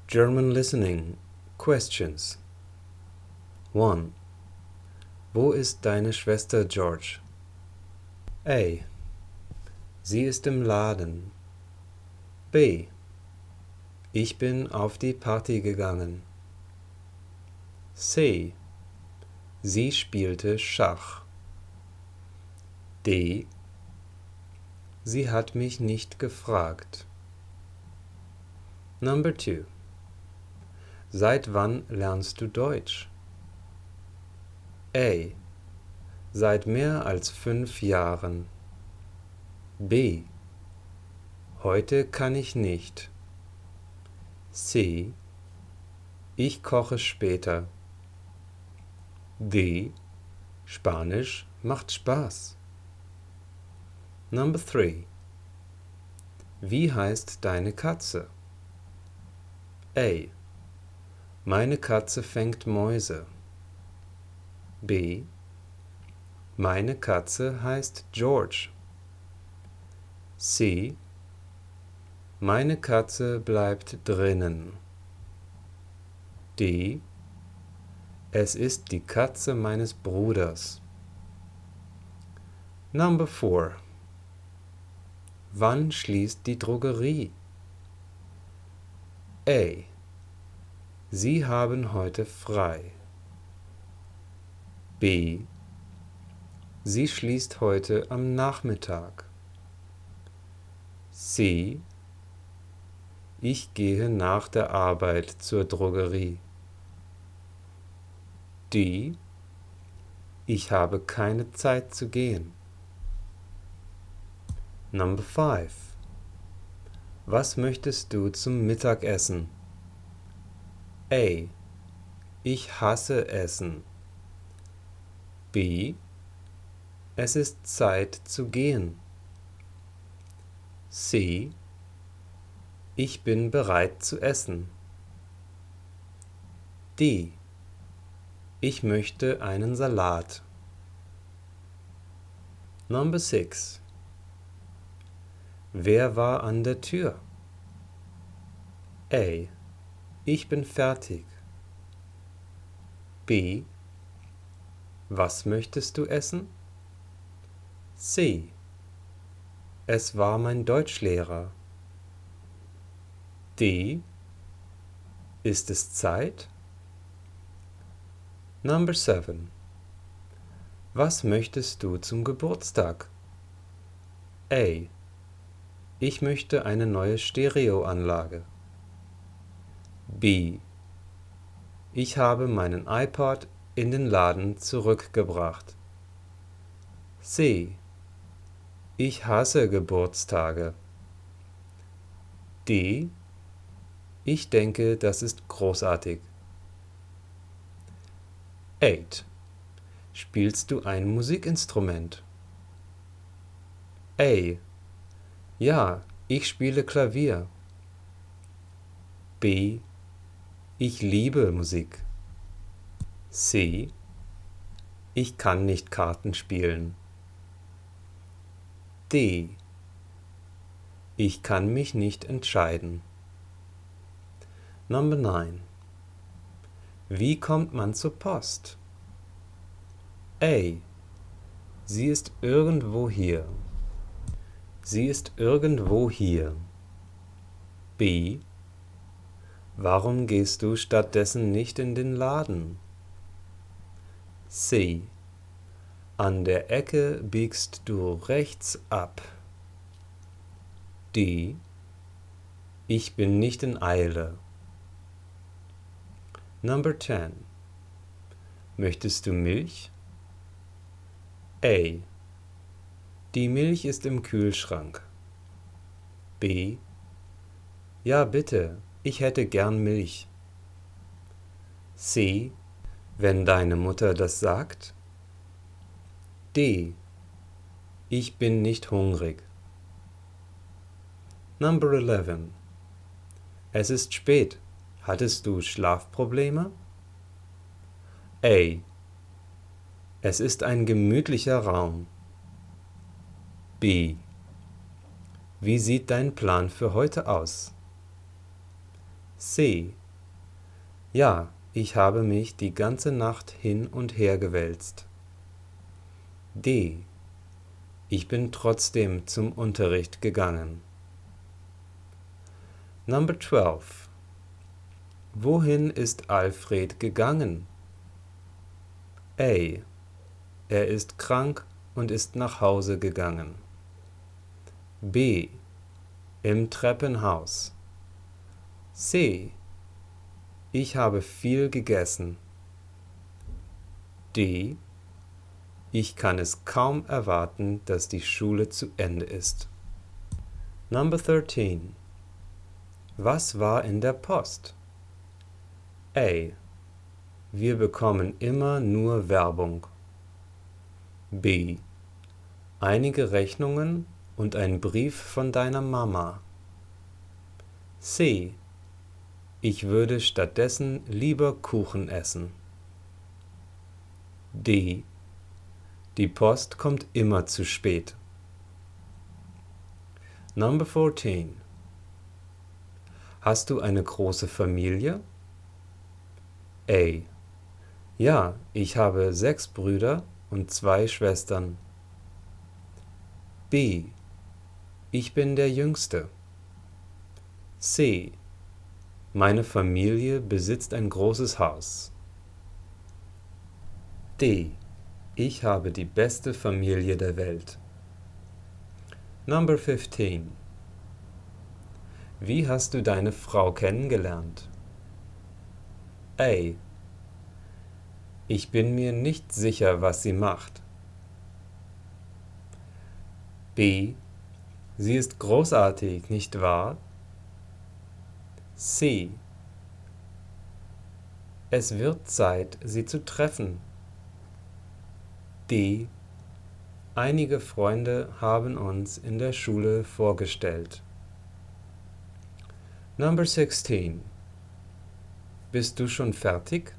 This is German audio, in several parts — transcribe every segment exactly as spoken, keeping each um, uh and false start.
German listening. Questions. one. Wo ist deine Schwester George? A. Sie ist im Laden. B. Ich bin auf die Party gegangen. C. Sie spielte Schach. D. Sie hat mich nicht gefragt. Number two. Seit wann lernst du Deutsch? A. Seit mehr als fünf Jahren. B. Heute kann ich nicht. C. Ich koche später. D. Spanisch macht Spaß. Number three. Wie heißt deine Katze? A. Meine Katze fängt Mäuse. B. Meine Katze heißt George. C. Meine Katze bleibt drinnen. D. Es ist die Katze meines Bruders. Number four. Wann schließt die Drogerie? A. Sie haben heute frei. B. Sie schließt heute am Nachmittag. C. Ich gehe nach der Arbeit zur Drogerie. D. Ich habe keine Zeit zu gehen. Number five. Was möchtest du zum Mittagessen? A. Ich hasse Essen. B. Es ist Zeit zu gehen. C. Ich bin bereit zu essen. D. Ich möchte einen Salat. Number six. Wer war an der Tür? A. Ich bin fertig. B. Was möchtest du essen? C. Es war mein Deutschlehrer. D. Ist es Zeit? Number seven. Was möchtest du zum Geburtstag? A. Ich möchte eine neue Stereoanlage. B. Ich habe meinen iPod in den Laden zurückgebracht. C. Ich hasse Geburtstage. D. Ich denke, das ist großartig. acht. Spielst du ein Musikinstrument? A. Ja, ich spiele Klavier. B. Ich liebe Musik. C. Ich kann nicht Karten spielen. D. Ich kann mich nicht entscheiden. Number nine. Wie kommt man zur Post? A. Sie ist irgendwo hier. Sie ist irgendwo hier. B. Warum gehst du stattdessen nicht in den Laden? C. An der Ecke biegst du rechts ab. D. Ich bin nicht in Eile. Number ten. Möchtest du Milch? A. Die Milch ist im Kühlschrank. B. Ja, bitte, ich hätte gern Milch. C. Wenn deine Mutter das sagt. D. Ich bin nicht hungrig. Number eleven. Es ist spät. Hattest du Schlafprobleme? A. Es ist ein gemütlicher Raum. B. Wie sieht dein Plan für heute aus? C. Ja, ich habe mich die ganze Nacht hin und her gewälzt. D. Ich bin trotzdem zum Unterricht gegangen. Number twelve. Wohin ist Alfred gegangen? A. Er ist krank und ist nach Hause gegangen. B. Im Treppenhaus. C. Ich habe viel gegessen. D. Ich kann es kaum erwarten, dass die Schule zu Ende ist. Number thirteen. Was war in der Post? A. Wir bekommen immer nur Werbung. B. Einige Rechnungen und ein Brief von deiner Mama. C. Ich würde stattdessen lieber Kuchen essen. D. Die Post kommt immer zu spät. Number fourteen. Hast du eine große Familie? A. Ja, ich habe sechs Brüder und zwei Schwestern. B. Ich bin der Jüngste. C. Meine Familie besitzt ein großes Haus. D. Ich habe die beste Familie der Welt. Number fifteen. Wie hast du deine Frau kennengelernt? A. Ich bin mir nicht sicher, was sie macht. B. Sie ist großartig, nicht wahr? C. Es wird Zeit, sie zu treffen. D. Einige Freunde haben uns in der Schule vorgestellt. Number sixteen. Bist du schon fertig?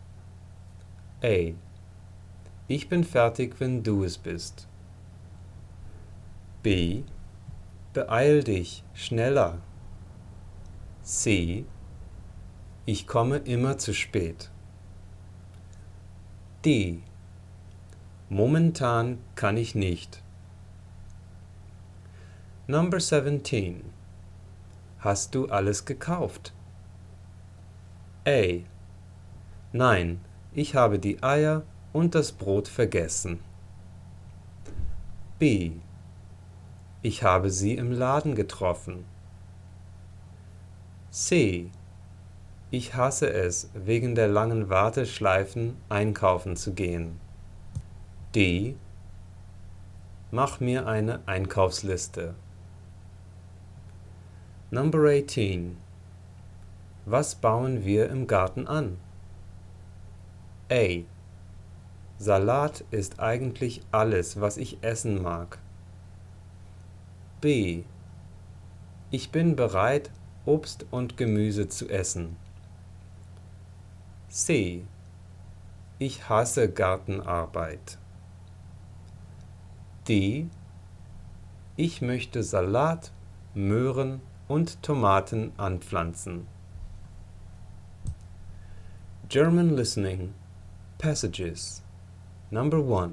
A. Ich bin fertig, wenn du es bist. B. Beeil dich, schneller. C. Ich komme immer zu spät. D. Momentan kann ich nicht. Number seventeen. Hast du alles gekauft? A. Nein, ich habe die Eier und das Brot vergessen. B. Ich habe sie im Laden getroffen. C. Ich hasse es, wegen der langen Warteschleifen einkaufen zu gehen. D. Mach mir eine Einkaufsliste. Number eighteen. Was bauen wir im Garten an? A. Salat ist eigentlich alles, was ich essen mag. B. Ich bin bereit, Obst und Gemüse zu essen. C. Ich hasse Gartenarbeit. D. Ich möchte Salat, Möhren und Tomaten anpflanzen. German Listening Passages. Number one.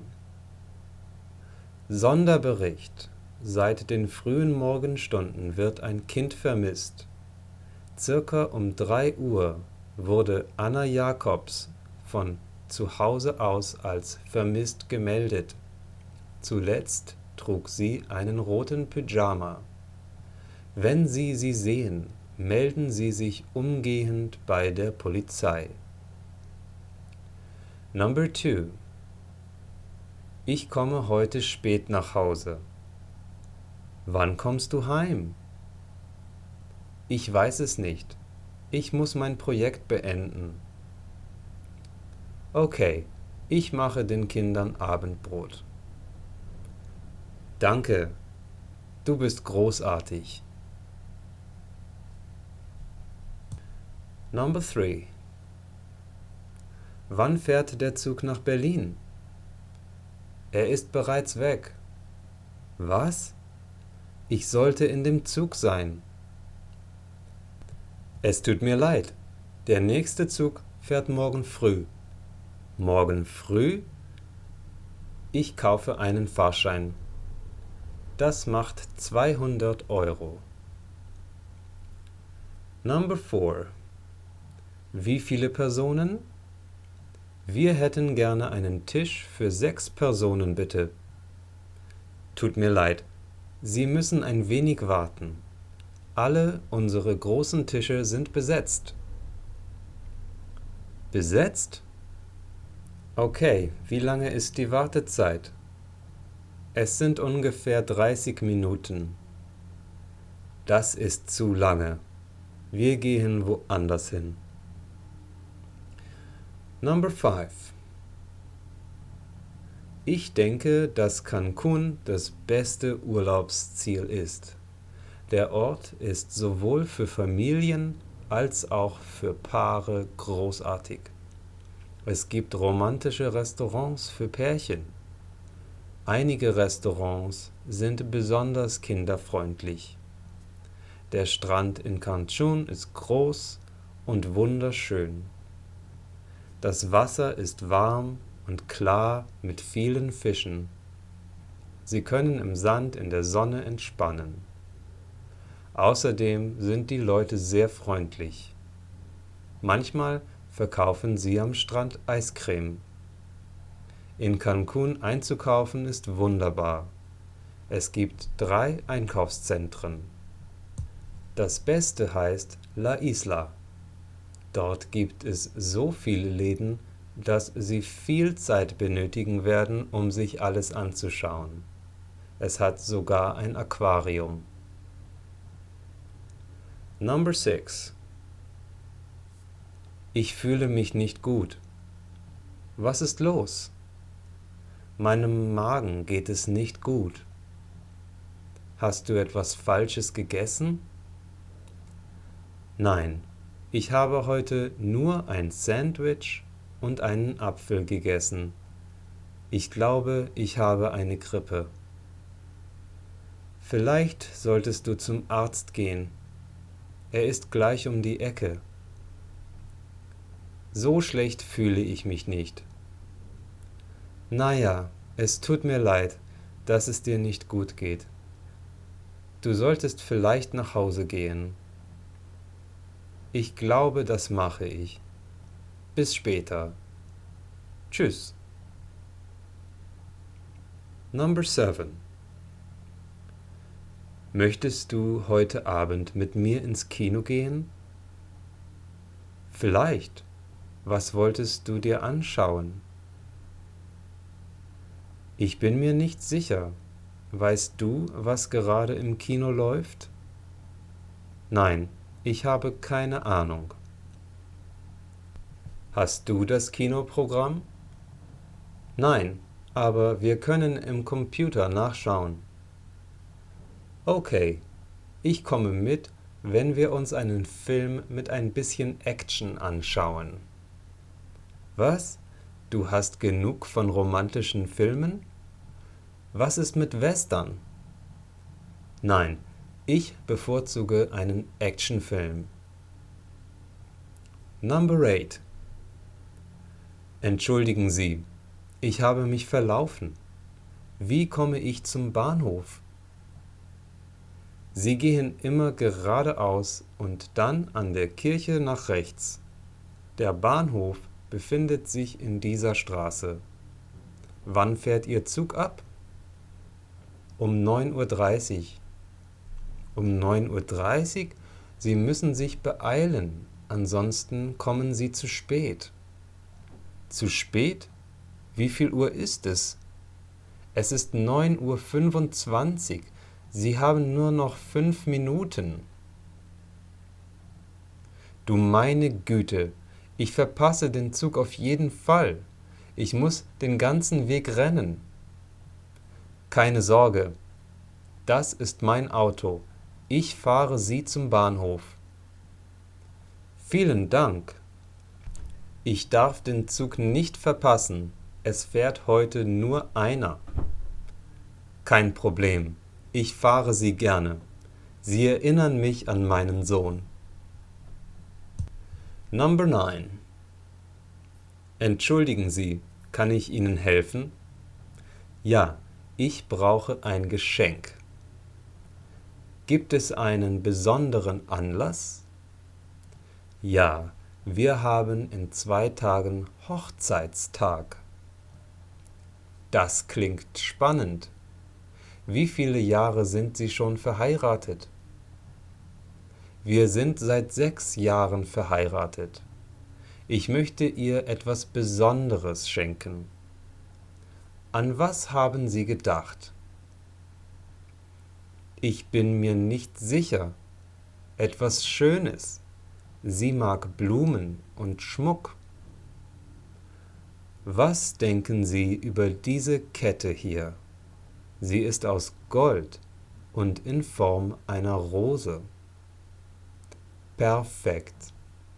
Sonderbericht. Seit den frühen Morgenstunden wird ein Kind vermisst. Circa um drei Uhr wurde Anna Jacobs von zu Hause aus als vermisst gemeldet. Zuletzt trug sie einen roten Pyjama. Wenn Sie sie sehen, melden Sie sich umgehend bei der Polizei. Number two. Ich komme heute spät nach Hause. Wann kommst du heim? Ich weiß es nicht. Ich muss mein Projekt beenden. Okay, ich mache den Kindern Abendbrot. Danke, du bist großartig. Number three. Wann fährt der Zug nach Berlin? Er ist bereits weg. Was? Ich sollte in dem Zug sein. Es tut mir leid. Der nächste Zug fährt morgen früh. Morgen früh? Ich kaufe einen Fahrschein. Das macht zweihundert Euro. Number four. Wie viele Personen? Wir hätten gerne einen Tisch für sechs Personen, bitte. Tut mir leid, Sie müssen ein wenig warten. Alle unsere großen Tische sind besetzt. Besetzt? Okay, wie lange ist die Wartezeit? Es sind ungefähr dreißig Minuten. Das ist zu lange. Wir gehen woanders hin. Number five. Ich denke, dass Cancun das beste Urlaubsziel ist. Der Ort ist sowohl für Familien als auch für Paare großartig. Es gibt romantische Restaurants für Pärchen. Einige Restaurants sind besonders kinderfreundlich. Der Strand in Cancun ist groß und wunderschön. Das Wasser ist warm und klar mit vielen Fischen. Sie können im Sand in der Sonne entspannen. Außerdem sind die Leute sehr freundlich. Manchmal verkaufen sie am Strand Eiscreme. In Cancun einzukaufen ist wunderbar. Es gibt drei Einkaufszentren. Das Beste heißt La Isla. Dort gibt es so viele Läden, dass Sie viel Zeit benötigen werden, um sich alles anzuschauen. Es hat sogar ein Aquarium. Number six. Ich fühle mich nicht gut. Was ist los? Meinem Magen geht es nicht gut. Hast du etwas Falsches gegessen? Nein, ich habe heute nur ein Sandwich und einen Apfel gegessen. Ich glaube, ich habe eine Grippe. Vielleicht solltest du zum Arzt gehen. Er ist gleich um die Ecke. So schlecht fühle ich mich nicht. Naja, es tut mir leid, dass es dir nicht gut geht. Du solltest vielleicht nach Hause gehen. Ich glaube, das mache ich. Bis später. Tschüss. Number seven. Möchtest du heute Abend mit mir ins Kino gehen? Vielleicht. Was wolltest du dir anschauen? Ich bin mir nicht sicher. Weißt du, was gerade im Kino läuft? Nein, ich habe keine Ahnung. Hast du das Kinoprogramm? Nein, aber wir können im Computer nachschauen. Okay, ich komme mit, wenn wir uns einen Film mit ein bisschen Action anschauen. Was? Du hast genug von romantischen Filmen? Was ist mit Western? Nein, ich bevorzuge einen Actionfilm. Number eight. Entschuldigen Sie, ich habe mich verlaufen. Wie komme ich zum Bahnhof? Sie gehen immer geradeaus und dann an der Kirche nach rechts. Der Bahnhof befindet sich in dieser Straße. Wann fährt Ihr Zug ab? Um neun Uhr dreißig. Um neun Uhr dreißig? Sie müssen sich beeilen, ansonsten kommen Sie zu spät. Zu spät? Wie viel Uhr ist es? Es ist neun Uhr fünfundzwanzig. Sie haben nur noch fünf Minuten. Du meine Güte, ich verpasse den Zug auf jeden Fall. Ich muss den ganzen Weg rennen. Keine Sorge, das ist mein Auto. Ich fahre Sie zum Bahnhof. Vielen Dank. Ich darf den Zug nicht verpassen. Es fährt heute nur einer. Kein Problem. Ich fahre Sie gerne. Sie erinnern mich an meinen Sohn. Number nine. Entschuldigen Sie, kann ich Ihnen helfen? Ja, ich brauche ein Geschenk. Gibt es einen besonderen Anlass? Ja, wir haben in zwei Tagen Hochzeitstag. Das klingt spannend. Wie viele Jahre sind Sie schon verheiratet? Wir sind seit sechs Jahren verheiratet. Ich möchte ihr etwas Besonderes schenken. An was haben Sie gedacht? Ich bin mir nicht sicher. Etwas Schönes. Sie mag Blumen und Schmuck. Was denken Sie über diese Kette hier? Sie ist aus Gold und in Form einer Rose. Perfekt.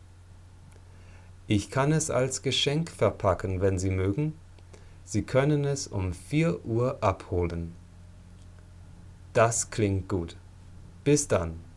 Ich kann es als Geschenk verpacken, wenn Sie mögen. Sie können es um vier Uhr abholen. Das klingt gut. Bis dann.